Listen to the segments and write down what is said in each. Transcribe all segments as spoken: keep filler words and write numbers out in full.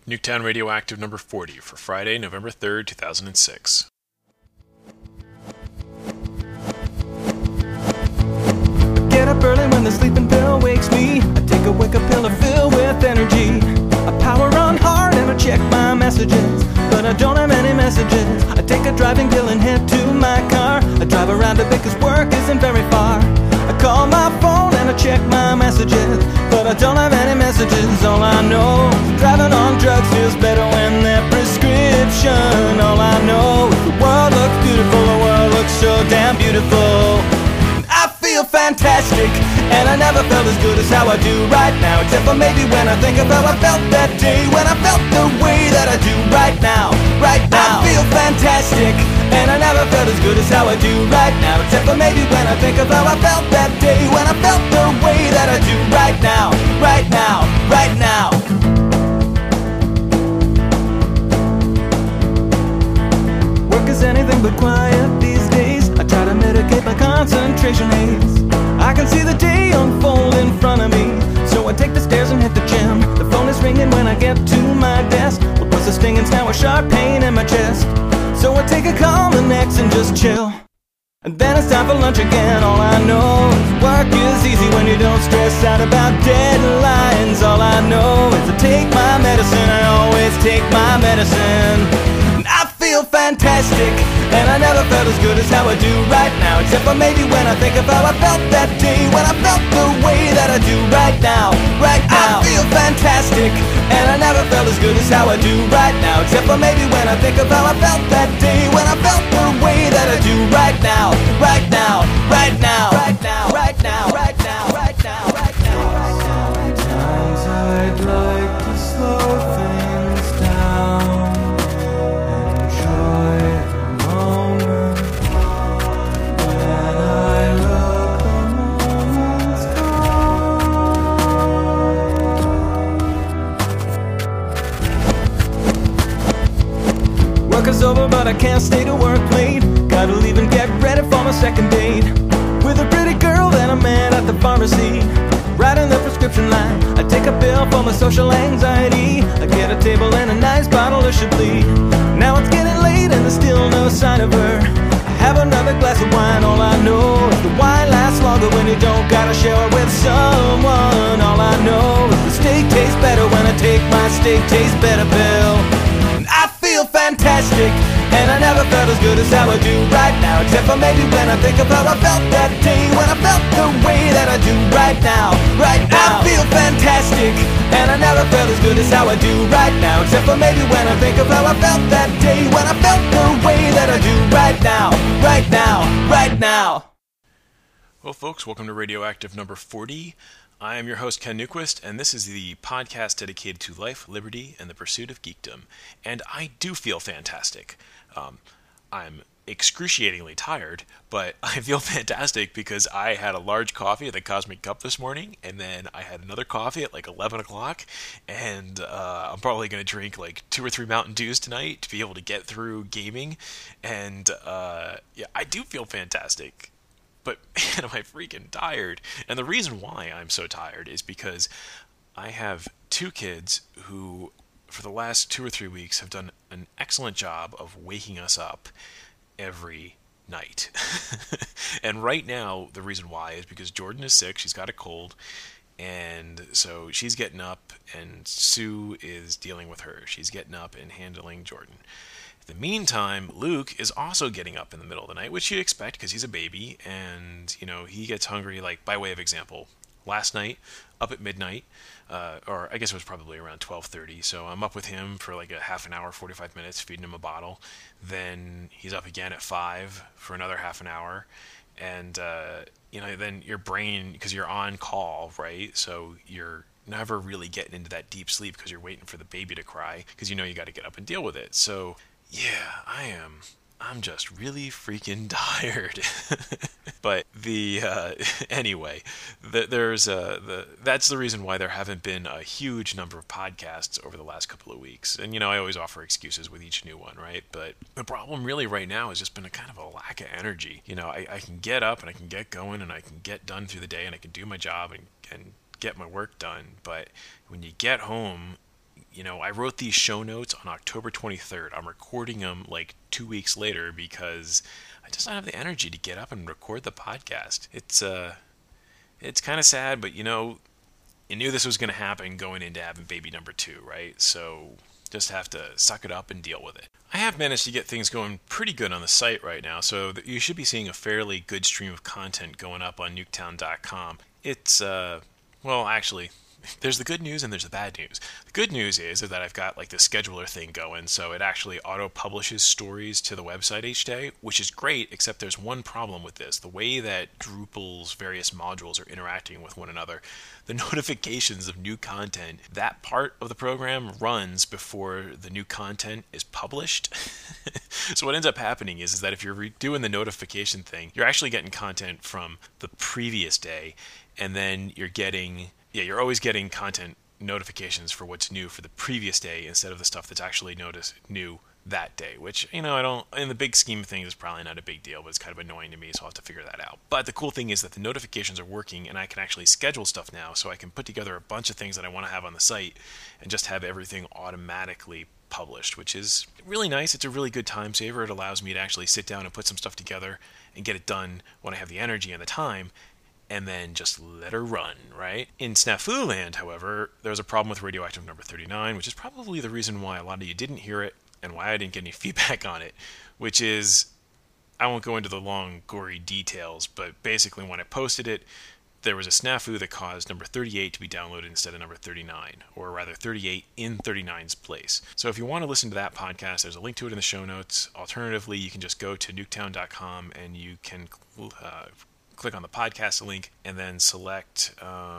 Nuketown Radioactive number forty for Friday, November third, two thousand six. Get up early when the sleeping pill wakes me. I take a wake-up pill to fill with energy. I power on hard and I check my messages, but I don't have any messages. I take a driving pill and head to my car. I drive around to because work isn't very far. I call my phone and I check my messages, but I don't have any messages. All I know is driving on drugs feels better when they're prescription. All I know is the world looks beautiful, the world looks so damn beautiful. I feel fantastic, and I never felt as good as how I do right now. Except for maybe when I think of how I felt that day, when I felt the way that I do right now, right now. I feel fantastic, and I never felt as good as how I do right now. Except for maybe when I think of how I felt that day, when I felt the way that I do right now, right now, right now. Work is anything but quiet these days. I try to mitigate my concentration haze. I can see the day unfold in front of me, so I take the stairs and hit the gym. The phone is ringing when I get to my desk. What was the stinging's now a sharp pain in my chest. So I take a Cominex and just chill. And then it's time for lunch again. All I know is work is easy when you don't stress out about deadlines. All I know is I take my medicine. I always take my medicine. And I feel fantastic, and I never felt as good as how I do right now. Except for maybe when I think of how I felt that day, when I felt the way that I do right now, right now. I feel fantastic, and I never felt as good as how I do right now. Except for maybe when I think of how I felt that day, when I felt the way that I do right now, right now, right now, right now, right now, right now, right now, right now. Sometimes I'd like to slow things down. Work is over, but I can't stay to work late. Gotta leave and get ready for my second date with a pretty girl that I met at the pharmacy. Right in the prescription line, I take a pill for my social anxiety. I get a table and a nice bottle of Chablis. Now it's getting late and there's still no sign of her. I have another glass of wine. All I know is the wine lasts longer when you don't gotta share it with someone. All I know is the steak tastes better when I take my steak tastes better pill. I feel fantastic, and I never felt as good as how I do right now. Except for maybe when I think of how I felt that day, when I felt the way that I do right now, right now. I feel fantastic, and I never felt as good as how I do right now. Except for maybe when I think of how I felt that day, when I felt the way that I do right now, right now, right now. Well, folks, welcome to Radioactive number forty. I am your host, Ken Newquist, and this is the podcast dedicated to life, liberty, and the pursuit of geekdom. And I do feel fantastic. Um, I'm excruciatingly tired, but I feel fantastic because I had a large coffee at the Cosmic Cup this morning, and then I had another coffee at like eleven o'clock, and uh, I'm probably going to drink like two or three Mountain Dews tonight to be able to get through gaming. And uh, yeah, I do feel fantastic. But man, am I freaking tired. And the reason why I'm so tired is because I have two kids who, for the last two or three weeks, have done an excellent job of waking us up every night. And right now, the reason why is because Jordan is sick. She's got a cold. And so she's getting up, and Sue is dealing with her. She's getting up and handling Jordan. In the meantime, Luke is also getting up in the middle of the night, which you'd expect because he's a baby, and, you know, he gets hungry, like, by way of example, last night, up at midnight, uh, or I guess it was probably around twelve thirty, so I'm up with him for like a half an hour, forty-five minutes, feeding him a bottle. Then he's up again at five for another half an hour, and, uh, you know, then your brain, because you're on call, right, so you're never really getting into that deep sleep because you're waiting for the baby to cry, because you know you got to get up and deal with it. So yeah, I am. I'm just really freaking tired. But the uh, anyway, the, there's uh, the that's the reason why there haven't been a huge number of podcasts over the last couple of weeks. And you know, I always offer excuses with each new one, right? But the problem really right now has just been a kind of a lack of energy. You know, I, I can get up and I can get going and I can get done through the day and I can do my job and and get my work done. But when you get home, you know, I wrote these show notes on October twenty-third. I'm recording them like two weeks later because I just don't have the energy to get up and record the podcast. It's uh, it's kind of sad, but you know, you knew this was going to happen going into having baby number two, right? So just have to suck it up and deal with it. I have managed to get things going pretty good on the site right now, so you should be seeing a fairly good stream of content going up on nuketown dot com. It's, uh, well, actually, there's the good news and there's the bad news. The good news is, is that I've got like the scheduler thing going, so it actually auto-publishes stories to the website each day, which is great, except there's one problem with this. The way that Drupal's various modules are interacting with one another, the notifications of new content, that part of the program runs before the new content is published. So what ends up happening is, is that if you're redoing the notification thing, you're actually getting content from the previous day, and then you're getting... Yeah, you're always getting content notifications for what's new for the previous day instead of the stuff that's actually noticed new that day, which, you know, I don't, in the big scheme of things, is probably not a big deal, but it's kind of annoying to me, so I'll have to figure that out. But the cool thing is that the notifications are working, and I can actually schedule stuff now, so I can put together a bunch of things that I want to have on the site and just have everything automatically published, which is really nice. It's a really good time saver. It allows me to actually sit down and put some stuff together and get it done when I have the energy and the time, and then just let her run, right? In Snafu Land, however, there's a problem with Radioactive number thirty-nine, which is probably the reason why a lot of you didn't hear it and why I didn't get any feedback on it, which is, I won't go into the long, gory details, but basically when I posted it, there was a snafu that caused number thirty-eight to be downloaded instead of number thirty-nine, or rather thirty-eight in thirty-nine's place. So if you want to listen to that podcast, there's a link to it in the show notes. Alternatively, you can just go to nuketown dot com and you can uh, click on the podcast link and then select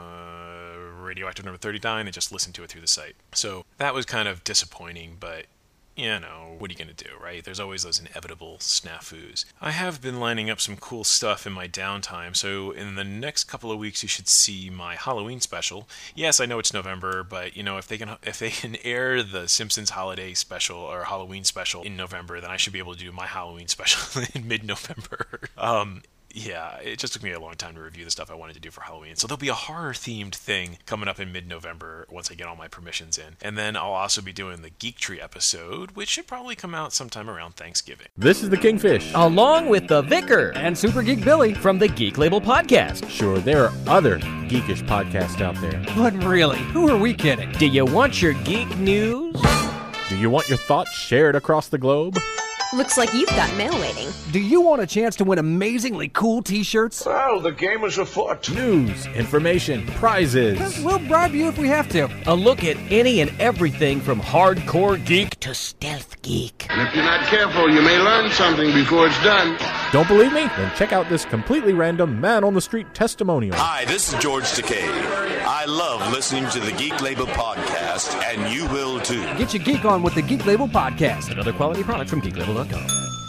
uh, Radioactive number thirty-nine and just listen to it through the site. So that was kind of disappointing, but you know, what are you going to do, right? There's always those inevitable snafus. I have been lining up some cool stuff in my downtime, so in the next couple of weeks you should see my Halloween special. Yes, I know it's November, but you know, if they can if they can air the Simpsons holiday special or Halloween special in November, then I should be able to do my Halloween special in mid-November. Um Yeah, it just took me a long time to review the stuff I wanted to do for Halloween. So there'll be a horror-themed thing coming up in mid-November once I get all my permissions in. And then I'll also be doing the Geek Tree episode, which should probably come out sometime around Thanksgiving. This is the Kingfish. Along with the Vicar and Super Geek Billy from the Geek Label Podcast. Sure, there are other geekish podcasts out there. But really, who are we kidding? Do you want your geek news? Do you want your thoughts shared across the globe? Looks like you've got mail waiting. Do you want a chance to win amazingly cool t-shirts? Well, the game is afoot. News, information, prizes. We'll bribe you if we have to. A look at any and everything from hardcore geek to stealth geek. And if you're not careful, you may learn something before it's done. Don't believe me? Then check out this completely random man-on-the-street testimonial. Hi, this is George Takei. I love listening to the Geek Label Podcast, and you will too. Get your geek on with the Geek Label Podcast. Another quality product from geek label dot com.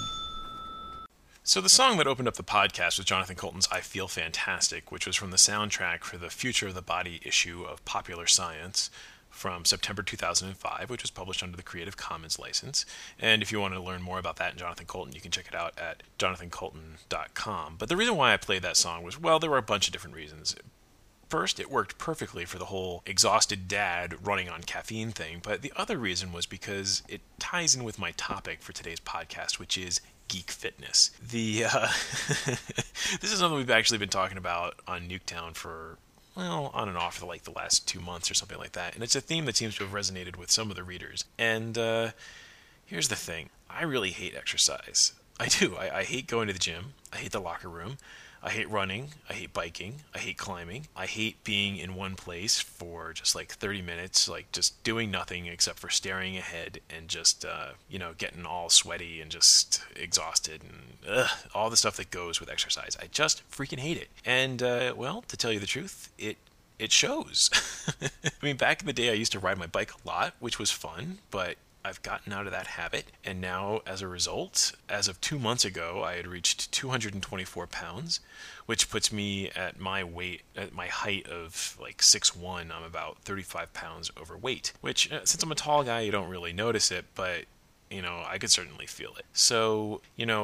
So the song that opened up the podcast was Jonathan Coulton's I Feel Fantastic, which was from the soundtrack for the Future of the Body issue of Popular Science from September two thousand five, which was published under the Creative Commons license. And if you want to learn more about that and Jonathan Coulton, you can check it out at jonathan coulton dot com. But the reason why I played that song was, well, there were a bunch of different reasons. First, it worked perfectly for the whole exhausted dad running on caffeine thing, but the other reason was because it ties in with my topic for today's podcast, which is geek fitness. The uh, this is something we've actually been talking about on Nuketown for, well, on and off for like the last two months or something like that, and it's a theme that seems to have resonated with some of the readers. And uh, here's the thing. I really hate exercise. I do. I, I hate going to the gym. I hate the locker room. I hate running, I hate biking, I hate climbing, I hate being in one place for just like thirty minutes, like just doing nothing except for staring ahead and just, uh, you know, getting all sweaty and just exhausted and ugh, all the stuff that goes with exercise. I just freaking hate it. And, uh, well, to tell you the truth, it it shows. I mean, back in the day, I used to ride my bike a lot, which was fun, but I've gotten out of that habit, and now, as a result, as of two months ago, I had reached two hundred twenty-four pounds, which puts me at my weight, at my height of like six foot one, I'm about thirty-five pounds overweight, which, uh, since I'm a tall guy, you don't really notice it, but, you know, I could certainly feel it. So, you know,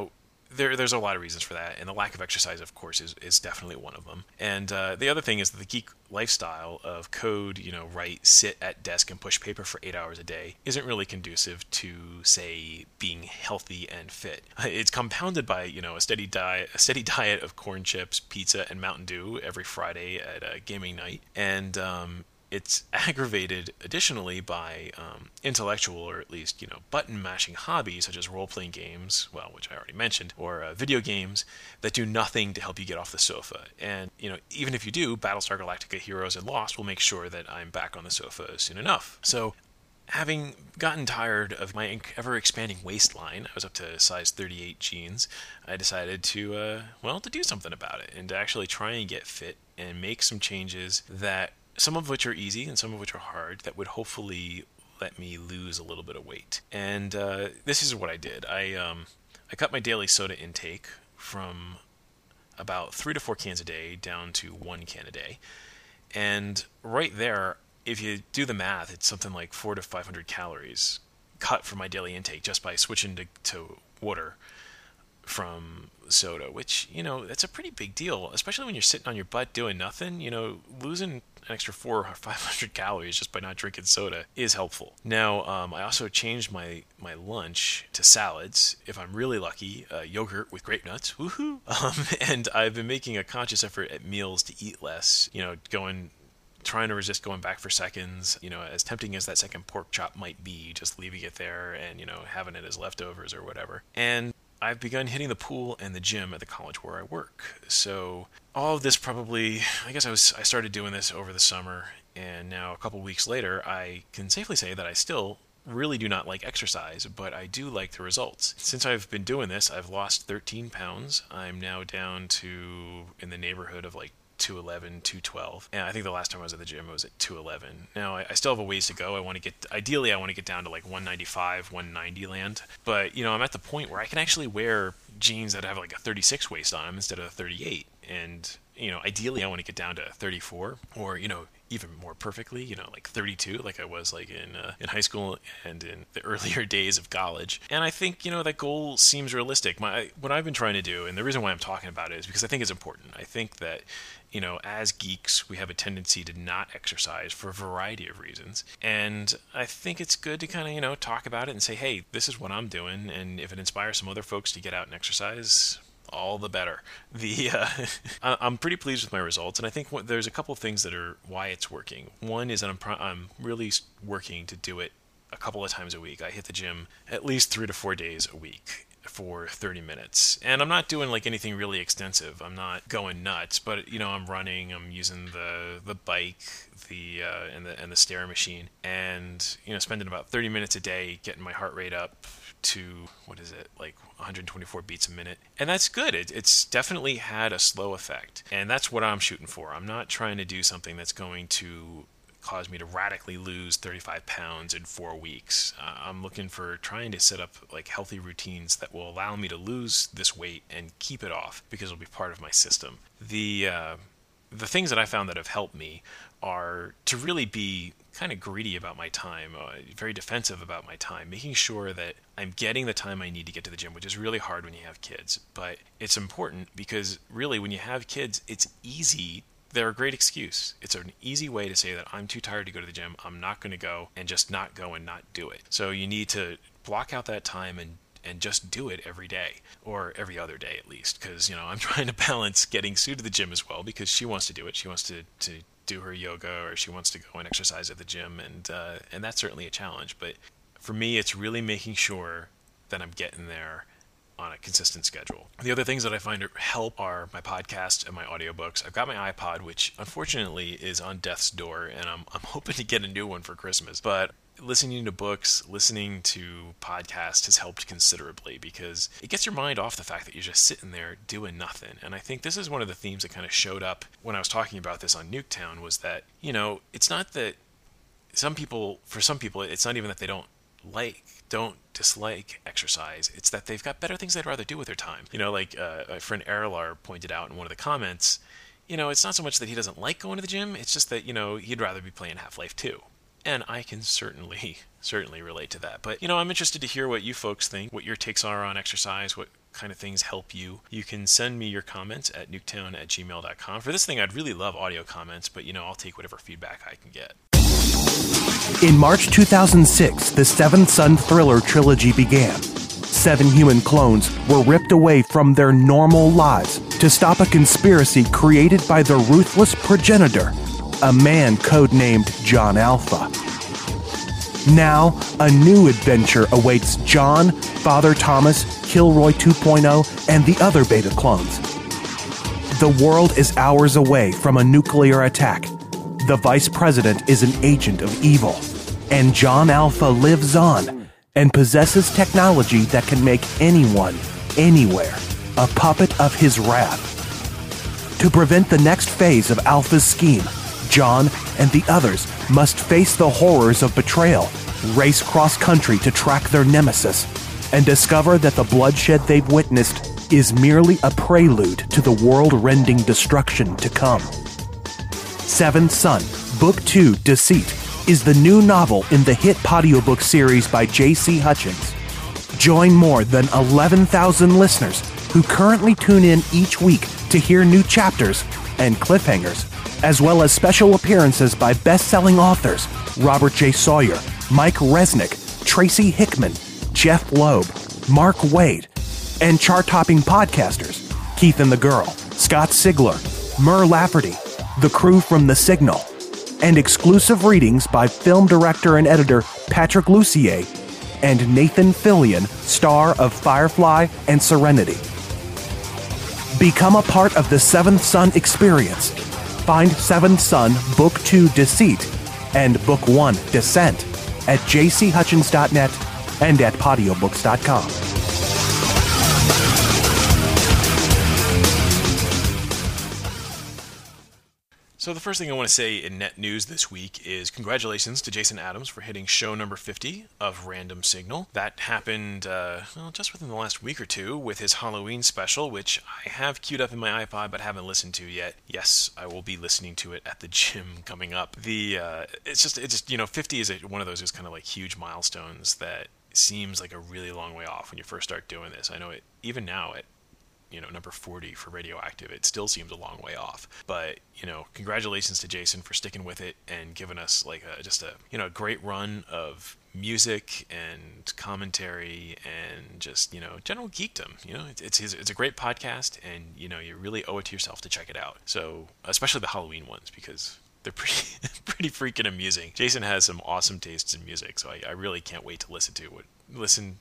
there, there's a lot of reasons for that, and the lack of exercise, of course, is, is definitely one of them. And uh, the other thing is that the geek lifestyle of code, you know, write, sit at desk and push paper for eight hours a day isn't really conducive to, say, being healthy and fit. It's compounded by, you know, a steady diet, a steady diet of corn chips, pizza, and Mountain Dew every Friday at uh, gaming night, and um, it's aggravated additionally by um, intellectual, or at least, you know, button-mashing hobbies such as role-playing games, well, which I already mentioned, or uh, video games that do nothing to help you get off the sofa. And, you know, even if you do, Battlestar Galactica Heroes and Lost will make sure that I'm back on the sofa soon enough. So, having gotten tired of my ever-expanding waistline, I was up to size thirty-eight jeans, I decided to, uh, well, to do something about it, and to actually try and get fit and make some changes that, some of which are easy and some of which are hard, that would hopefully let me lose a little bit of weight. And uh, this is what I did. I um, I cut my daily soda intake from about three to four cans a day down to one can a day. And right there, if you do the math, it's something like four to five hundred calories cut from my daily intake just by switching to, to water from soda, which, you know, that's a pretty big deal, especially when you're sitting on your butt doing nothing. You know, losing an extra four or five hundred calories just by not drinking soda is helpful. Now, um, I also changed my, my lunch to salads. If I'm really lucky, uh, yogurt with grape nuts, woohoo! Um, and I've been making a conscious effort at meals to eat less, you know, going... trying to resist going back for seconds, you know, as tempting as that second pork chop might be, just leaving it there and, you know, having it as leftovers or whatever. And I've begun hitting the pool and the gym at the college where I work. So all of this probably, I guess I was, I started doing this over the summer, and now a couple weeks later, I can safely say that I still really do not like exercise, but I do like the results. Since I've been doing this, I've lost thirteen pounds. I'm now down to in the neighborhood of like two eleven, two twelve. And I think the last time I was at the gym, I was at two eleven. Now, I, I still have a ways to go. I want to get, ideally, I want to get down to like one ninety-five, one ninety land. But, you know, I'm at the point where I can actually wear jeans that have like a thirty-six waist on them instead of a thirty-eight. And, you know, ideally, I want to get down to thirty-four, or, you know, even more perfectly, you know, like thirty-two, like I was like in uh, in high school and in the earlier days of college. And I think, you know, that goal seems realistic. My what I've been trying to do, and the reason why I'm talking about it is because I think it's important. I think that, you know, as geeks, we have a tendency to not exercise for a variety of reasons. And I think it's good to kind of, you know, talk about it and say, hey, this is what I'm doing. And if it inspires some other folks to get out and exercise, all the better. The uh, I'm pretty pleased with my results, and I think what, there's a couple of things that are why it's working. One is that I'm pro- I'm really working to do it a couple of times a week. I hit the gym at least three to four days a week for thirty minutes, and I'm not doing like anything really extensive. I'm not going nuts, but you know, I'm running. I'm using the the bike, the uh, and the and the stair machine, and you know, spending about thirty minutes a day getting my heart rate up to, what is it, like one hundred twenty-four beats a minute. And that's good. It, it's definitely had a slow effect. And that's what I'm shooting for. I'm not trying to do something that's going to cause me to radically lose thirty-five pounds in four weeks. Uh, I'm looking for trying to set up like healthy routines that will allow me to lose this weight and keep it off, because it'll be part of my system. The, uh, the things that I found that have helped me are to really be kind of greedy about my time, uh, very defensive about my time, making sure that I'm getting the time I need to get to the gym, which is really hard when you have kids. But it's important because really when you have kids, it's easy. They're a great excuse. It's an easy way to say that I'm too tired to go to the gym, I'm not going to go, and just not go and not do it. So you need to block out that time and and just do it every day, or every other day at least, because, you know, I'm trying to balance getting Sue to the gym as well, because she wants to do it. She wants to, to do her yoga, or she wants to go and exercise at the gym, and uh, and that's certainly a challenge. But for me, it's really making sure that I'm getting there on a consistent schedule. The other things that I find help are my podcast and my audiobooks. I've got my iPod, which unfortunately is on death's door, and I'm I'm hoping to get a new one for Christmas. But listening to books, listening to podcasts has helped considerably, because it gets your mind off the fact that you're just sitting there doing nothing. And I think this is one of the themes that kind of showed up when I was talking about this on Nuketown, was that, you know, it's not that some people, for some people, it's not even that they don't like, don't dislike exercise. It's that they've got better things they'd rather do with their time. You know, like uh, my friend Erlar pointed out in one of the comments, you know, it's not so much that he doesn't like going to the gym, it's just that, you know, he'd rather be playing Half-Life two. And I can certainly, certainly relate to that. But, you know, I'm interested to hear what you folks think, what your takes are on exercise, what kind of things help you, you can send me your comments at nuketown at gmail dot com. For this thing, I'd really love audio comments, but, you know, I'll take whatever feedback I can get. In March two thousand six, the Seventh Son thriller trilogy began. Seven human clones were ripped away from their normal lives to stop a conspiracy created by their ruthless progenitor, a man codenamed John Alpha. Now, a new adventure awaits John, Father Thomas, Kilroy two point oh, and the other beta clones. The world is hours away from a nuclear attack. The Vice President is an agent of evil, and John Alpha lives on and possesses technology that can make anyone, anywhere, a puppet of his wrath. To prevent the next phase of Alpha's scheme, John and the others must face the horrors of betrayal, race cross-country to track their nemesis, and discover that the bloodshed they've witnessed is merely a prelude to the world-rending destruction to come. Seventh Son, Book two, Deceit, is the new novel in the hit audiobook series by J C Hutchins. Join more than eleven thousand listeners who currently tune in each week to hear new chapters and cliffhangers, as well as special appearances by best-selling authors Robert J. Sawyer, Mike Resnick, Tracy Hickman, Jeff Loeb, Mark Wade, and chart-topping podcasters Keith and the Girl, Scott Sigler, Mur Lafferty, the crew from The Signal, and exclusive readings by film director and editor Patrick Lussier and Nathan Fillion, star of Firefly and Serenity. Become a part of the Seventh Son experience. Find Seventh Son Book two, Deceit, and Book one, Descent, at j c hutchins dot net and at podiobooks dot com. So the first thing I want to say in net news this week is congratulations to Jason Adams for hitting show number fifty of Random Signal. That happened uh, well, just within the last week or two with his Halloween special, which I have queued up in my iPod but haven't listened to yet. Yes, I will be listening to it at the gym coming up. The uh, it's just it's just you know fifty is a, one of those is kind of like huge milestones that seems like a really long way off when you first start doing this. I know it even now at you know, number forty for Radioactive, it still seems a long way off. But, you know, congratulations to Jason for sticking with it and giving us like a, just a, you know, a great run of music and commentary and just, you know, general geekdom. You know, it's it's, his, it's a great podcast, and, you know, you really owe it to yourself to check it out. So, especially the Halloween ones, because they're pretty pretty freaking amusing. Jason has some awesome tastes in music, so I, I really can't wait to listen to it. Listen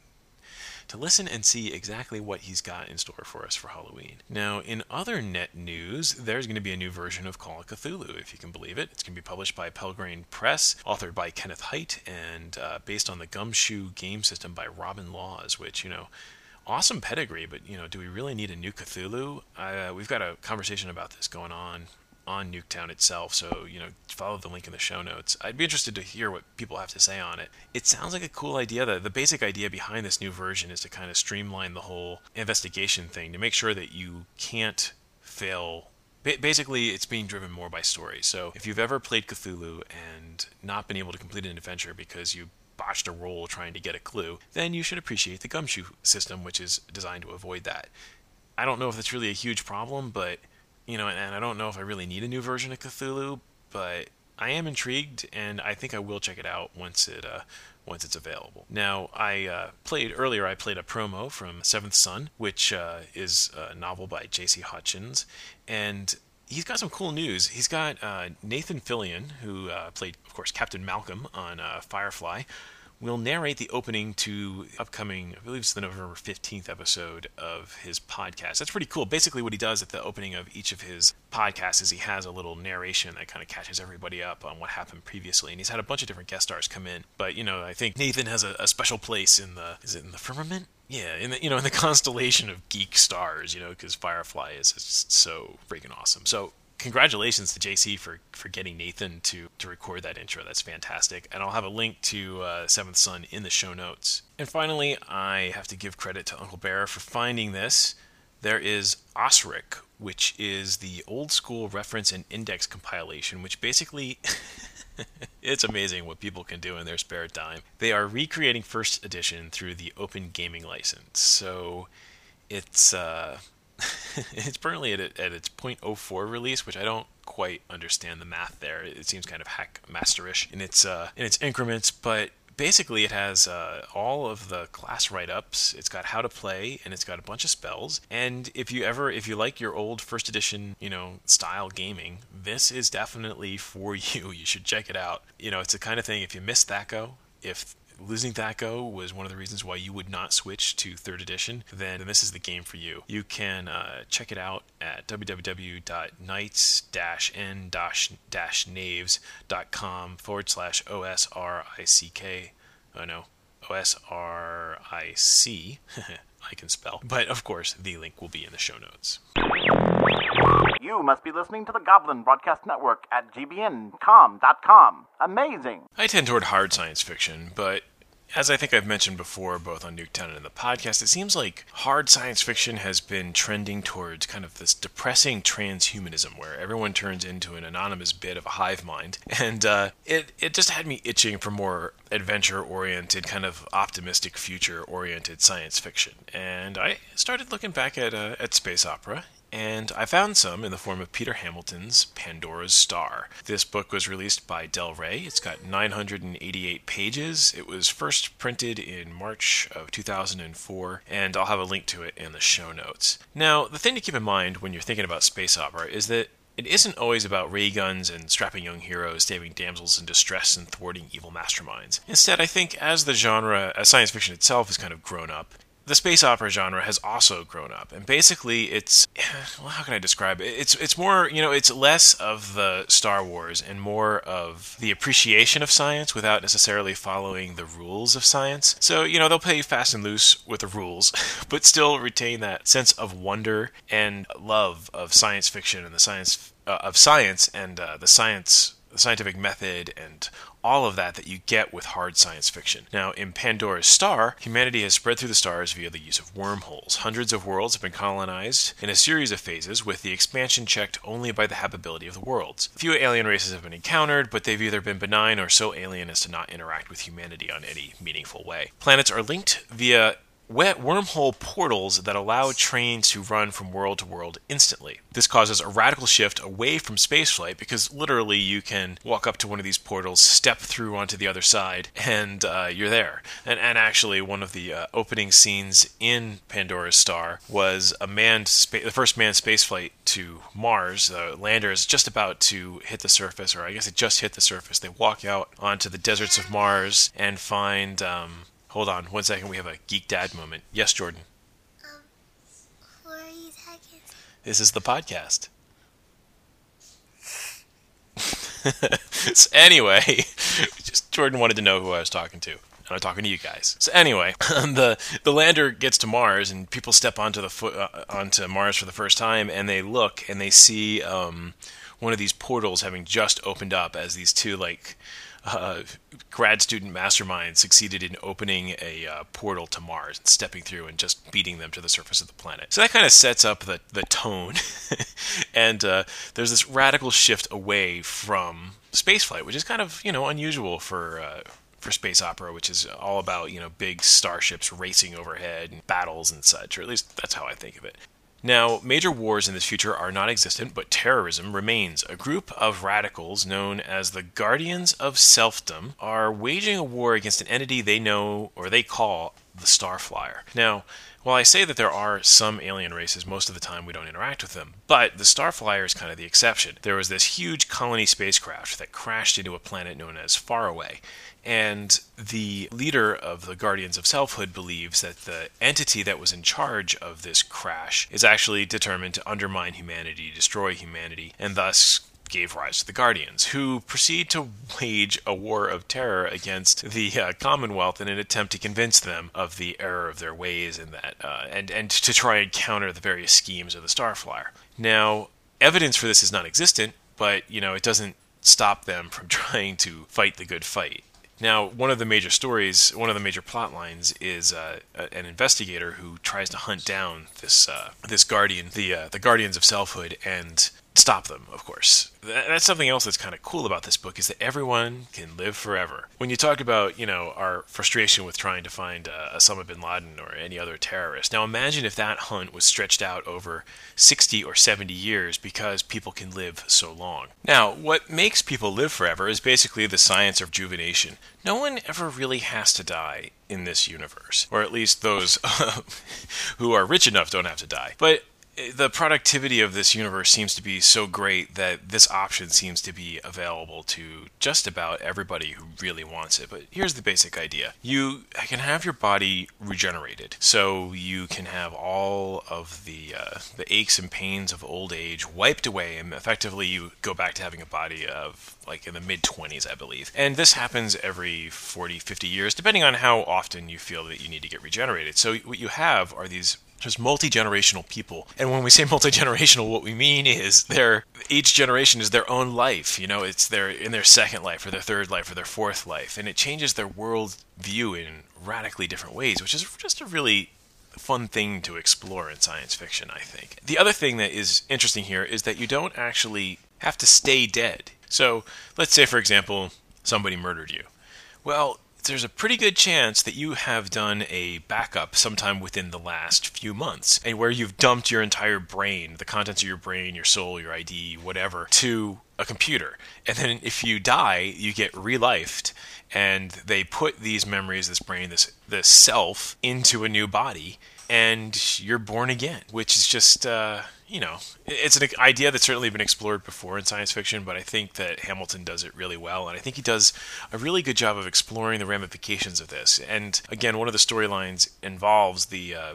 to listen and see exactly what he's got in store for us for Halloween. Now, in other net news, there's going to be a new version of Call of Cthulhu, if you can believe it. It's going to be published by Pelgrane Press, authored by Kenneth Hite, and uh, based on the Gumshoe game system by Robin Laws, which, you know, awesome pedigree, but, you know, do we really need a new Cthulhu? Uh, we've got a conversation about this going on on Nuketown itself, so, you know, follow the link in the show notes. I'd be interested to hear what people have to say on it. It sounds like a cool idea. The, the basic idea behind this new version is to kind of streamline the whole investigation thing, to make sure that you can't fail. Ba- basically, it's being driven more by story. So if you've ever played Cthulhu and not been able to complete an adventure because you botched a roll trying to get a clue, then you should appreciate the Gumshoe system, which is designed to avoid that. I don't know if that's really a huge problem, but you know, and I don't know if I really need a new version of Cthulhu, but I am intrigued, and I think I will check it out once it uh, once it's available. Now, I uh, played earlier. I played a promo from Seventh Son, which uh, is a novel by J C Hutchins, and he's got some cool news. He's got uh, Nathan Fillion, who uh, played, of course, Captain Malcolm on uh, Firefly, will narrate the opening to upcoming, I believe it's the November fifteenth episode of his podcast. That's pretty cool. Basically what he does at the opening of each of his podcasts is he has a little narration that kind of catches everybody up on what happened previously. And he's had a bunch of different guest stars come in. But, you know, I think Nathan has a, a special place in the, is it in the firmament? Yeah, in the, you know, in the constellation of geek stars, you know, because Firefly is just so freaking awesome. So, congratulations to J C for, for getting Nathan to, to record that intro. That's fantastic. And I'll have a link to uh, Seventh Son in the show notes. And finally, I have to give credit to Uncle Bear for finding this. There is Osric, which is the old school reference and index compilation, which basically... it's amazing what people can do in their spare time. They are recreating first edition through the Open Gaming License. So... it's uh, it's currently at, at its point oh four release, which I don't quite understand the math there. It seems kind of hackmasterish in its uh, in its increments, but basically it has uh, all of the class write-ups. It's got how to play, and it's got a bunch of spells. And if you ever, if you like your old first edition, you know, style gaming, this is definitely for you. You should check it out. You know, it's the kind of thing, if you miss THAC0, if losing THAC0 was one of the reasons why you would not switch to third edition, then this is the game for you. You can uh, check it out at www.knights-n-knaves.com forward slash O-S-R-I-C-K. Oh no, O S R I C. I can spell. But of course, the link will be in the show notes. You must be listening to the Goblin Broadcast Network at G B N com dot com. Amazing! I tend toward hard science fiction, but as I think I've mentioned before, both on Nuketown and in the podcast, it seems like hard science fiction has been trending towards kind of this depressing transhumanism, where everyone turns into an anonymous bit of a hive mind, and uh, it it just had me itching for more adventure-oriented, kind of optimistic, future-oriented science fiction. And I started looking back at uh, at space opera, and I found some in the form of Peter Hamilton's Pandora's Star. This book was released by Del Rey. It's got nine hundred eighty-eight pages. It was first printed in March of two thousand four, and I'll have a link to it in the show notes. Now, the thing to keep in mind when you're thinking about space opera is that it isn't always about ray guns and strapping young heroes saving damsels in distress and thwarting evil masterminds. Instead, I think as the genre, as science fiction itself has kind of grown up, the space opera genre has also grown up, and basically it's, well, how can I describe it? It's it's more, you know, it's less of the Star Wars and more of the appreciation of science without necessarily following the rules of science. So, you know, they'll play fast and loose with the rules, but still retain that sense of wonder and love of science fiction and the science uh, of science and uh, the science, the scientific method and all of that that you get with hard science fiction. Now, in Pandora's Star, humanity has spread through the stars via the use of wormholes. Hundreds of worlds have been colonized in a series of phases, with the expansion checked only by the habitability of the worlds. Few alien races have been encountered, but they've either been benign or so alien as to not interact with humanity on any meaningful way. Planets are linked via wet wormhole portals that allow trains to run from world to world instantly. This causes a radical shift away from spaceflight, because literally you can walk up to one of these portals, step through onto the other side, and uh, you're there. And, and actually, one of the uh, opening scenes in Pandora's Star was a manned spa- the first manned spaceflight to Mars. The lander is just about to hit the surface, or I guess it just hit the surface. They walk out onto the deserts of Mars and find... Um, Hold on, one second, we have a Geek Dad moment. Yes, Jordan? Um, who are you talking to? This is the podcast. So anyway, just Jordan wanted to know who I was talking to. And I'm talking to you guys. So anyway, the the lander gets to Mars, and people step onto the fo- uh, onto Mars for the first time, and they look, and they see um, one of these portals having just opened up as these two, like... Uh, grad student mastermind succeeded in opening a uh, portal to Mars and stepping through and just beating them to the surface of the planet. So that kind of sets up the, the tone. And uh, there's this radical shift away from spaceflight, which is kind of, you know, unusual for... Uh, for space opera, which is all about, you know, big starships racing overhead and battles and such, or at least that's how I think of it. Now, major wars in this future are non-existent, but terrorism remains. A group of radicals known as the Guardians of Selfdom are waging a war against an entity they know, or they call, the Starflyer. Now, while I say that there are some alien races, most of the time we don't interact with them, but the Starflyer is kind of the exception. There was this huge colony spacecraft that crashed into a planet known as Faraway, and the leader of the Guardians of Selfhood believes that the entity that was in charge of this crash is actually determined to undermine humanity, destroy humanity, and thus gave rise to the Guardians, who proceed to wage a war of terror against the uh, Commonwealth in an attempt to convince them of the error of their ways and that uh, and and to try and counter the various schemes of the Starflyer. Now, evidence for this is non-existent, but you know it doesn't stop them from trying to fight the good fight. Now, one of the major stories, one of the major plot lines is uh, an investigator who tries to hunt down this uh, this guardian, the uh, the Guardians of Selfhood, and stop them, of course. That's something else that's kind of cool about this book, is that everyone can live forever. When you talk about, you know, our frustration with trying to find uh, Osama bin Laden or any other terrorist, now imagine if that hunt was stretched out over sixty or seventy years because people can live so long. Now, what makes people live forever is basically the science of rejuvenation. No one ever really has to die in this universe, or at least those who are rich enough don't have to die. But the productivity of this universe seems to be so great that this option seems to be available to just about everybody who really wants it. But here's the basic idea. You can have your body regenerated, so you can have all of the uh, the aches and pains of old age wiped away, and effectively you go back to having a body of, like, in the mid-twenties, I believe. And this happens every forty, fifty years, depending on how often you feel that you need to get regenerated. So what you have are these just multi-generational people. And when we say multi-generational, what we mean is their each generation is their own life. You know, it's their in their second life or their third life or their fourth life. And it changes their world view in radically different ways, which is just a really fun thing to explore in science fiction, I think. The other thing that is interesting here is that you don't actually have to stay dead. So let's say, for example, somebody murdered you. Well, there's a pretty good chance that you have done a backup sometime within the last few months, and where you've dumped your entire brain, the contents of your brain, your soul, your I D, whatever, to a computer. And then if you die, you get relifed, and they put these memories, this brain, this this self, into a new body, and you're born again, which is just, uh, you know, it's an idea that's certainly been explored before in science fiction, but I think that Hamilton does it really well, and I think he does a really good job of exploring the ramifications of this. And again, one of the storylines involves the uh,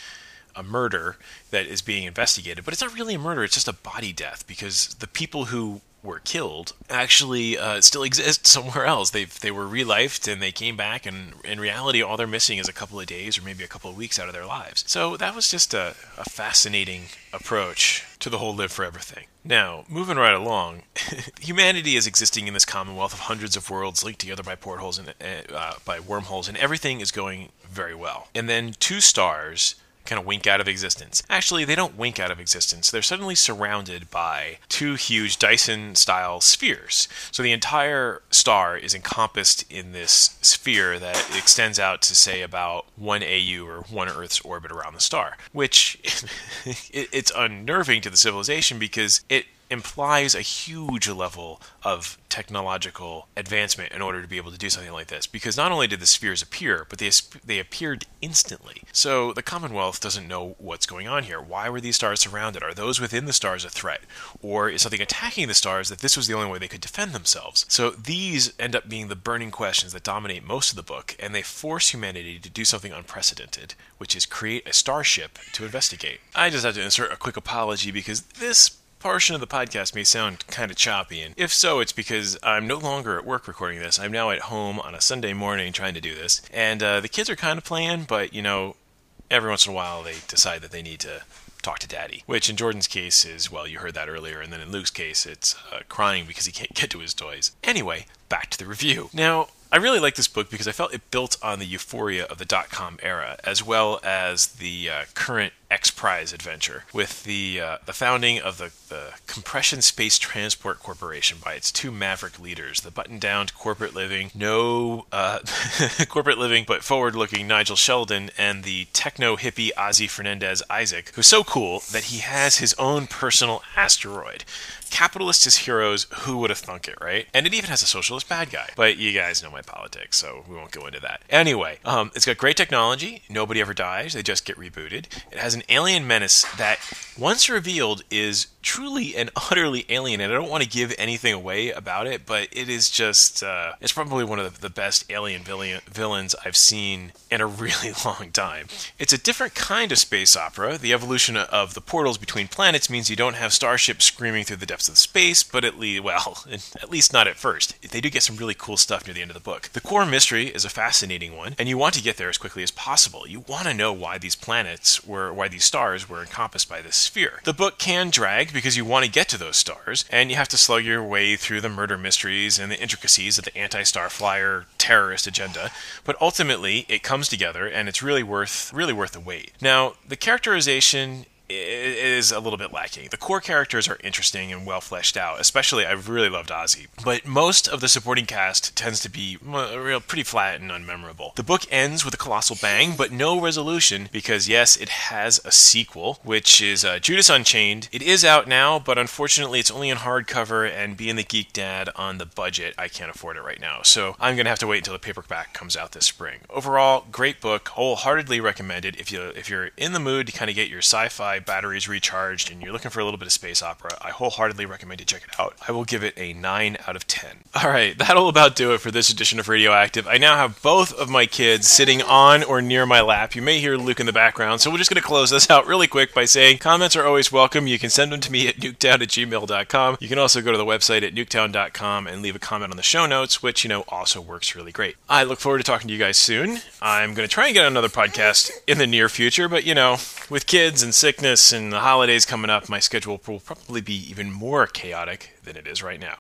a murder that is being investigated, but it's not really a murder, it's just a body death, because the people who were killed actually uh, still exist somewhere else. They they were relifed and they came back, and in reality all they're missing is a couple of days or maybe a couple of weeks out of their lives. So that was just a, a fascinating approach to the whole live forever thing. Now, moving right along, humanity is existing in this commonwealth of hundreds of worlds linked together by portholes and uh, by wormholes, and everything is going very well. And then two stars kind of wink out of existence. Actually, they don't wink out of existence. They're suddenly surrounded by two huge Dyson-style spheres. So the entire star is encompassed in this sphere that extends out to, say, about one A U, or one Earth's orbit around the star, which it's unnerving to the civilization because it implies a huge level of technological advancement in order to be able to do something like this, because not only did the spheres appear, but they they appeared instantly. So the Commonwealth doesn't know what's going on here. Why were these stars surrounded? Are those within the stars a threat? Or is something attacking the stars that this was the only way they could defend themselves? So these end up being the burning questions that dominate most of the book, and they force humanity to do something unprecedented, which is create a starship to investigate. I just have to insert a quick apology because this portion of the podcast may sound kind of choppy, and if so, it's because I'm no longer at work recording this. I'm now at home on a Sunday morning trying to do this, and uh, the kids are kind of playing, but, you know, every once in a while they decide that they need to talk to daddy, which in Jordan's case is, well, you heard that earlier, and then in Luke's case, it's uh, crying because he can't get to his toys. Anyway, back to the review. Now, I really like this book because I felt it built on the euphoria of the dot-com era, as well as the uh, current X-Prize adventure, with the uh, the founding of the, the Compression Space Transport Corporation by its two maverick leaders, the button-down corporate living, no uh, corporate living, but forward-looking Nigel Sheldon, and the techno-hippie Ozzy Fernandez Isaac, who's so cool that he has his own personal asteroid. Capitalists as heroes, who would have thunk it, right? And it even has a socialist bad guy. But you guys know my politics, so we won't go into that. Anyway, um, it's got great technology. Nobody ever dies. They just get rebooted. It has an alien menace that, once revealed, is truly and utterly alien. And I don't want to give anything away about it, but it is just, uh, it's probably one of the best alien villain, villains I've seen in a really long time. It's a different kind of space opera. The evolution of the portals between planets means you don't have starships screaming through the depths of space, but at least, well, at least not at first. They do get some really cool stuff near the end of the book. The core mystery is a fascinating one, and you want to get there as quickly as possible. You want to know why these planets were, why these stars were encompassed by this sphere. The book can drag because you want to get to those stars, and you have to slug your way through the murder mysteries and the intricacies of the anti-Starflyer terrorist agenda, but ultimately it comes together, and it's really worth, really worth the wait. Now, the characterization, is a little bit lacking. The core characters are interesting and well fleshed out, especially I've really loved Ozzy. But most of the supporting cast tends to be well, real pretty flat and unmemorable. The book ends with a colossal bang, but no resolution, because yes, it has a sequel, which is uh, Judas Unchained. It is out now, but unfortunately it's only in hardcover, and being the geek dad on the budget, I can't afford it right now. So I'm going to have to wait until the paperback comes out this spring. Overall, great book, wholeheartedly recommended. If, you, if you're in the mood to kind of get your sci-fi batteries recharged and you're looking for a little bit of space opera, I wholeheartedly recommend you check it out. I will give it a nine out of ten. Alright, that'll about do it for this edition of Radioactive. I now have both of my kids sitting on or near my lap. You may hear Luke in the background, so we're just going to close this out really quick by saying comments are always welcome. You can send them to me at nuketown at gmail dot com. You can also go to the website at nuketown dot com and leave a comment on the show notes, which, you know, also works really great. I look forward to talking to you guys soon. I'm going to try and get another podcast in the near future, but, you know, with kids and sickness and the holidays coming up, my schedule will probably be even more chaotic than it is right now.